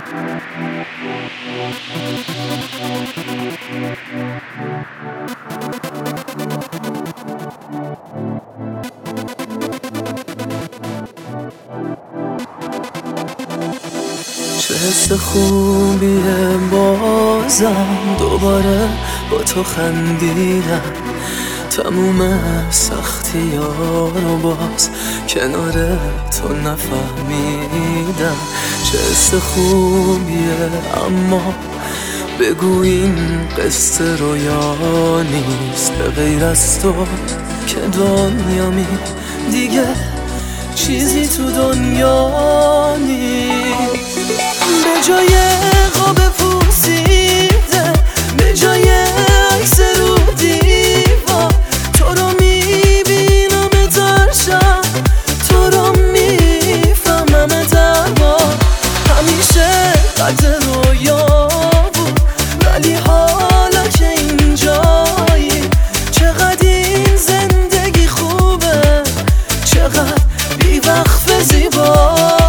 چه حس خوبیه بازم دوباره با تو خندیدم، تموم سختی ها رو باز کنار تو نفهمیدم. چه حس خوبیه اما بگو این قصه رویا نیست، به غیر از تو که دنیامی دیگه چیزی تو دنیا نیست. به جای قاب پوسیده، به جای عکس رو دیوار، تو رو میبینم ترشم، تو رو میفهمم دربار. همیشه قد رویا بود ولی حالا که اینجایی، چقدر این زندگی خوبه، چقدر بیوقف زیبا.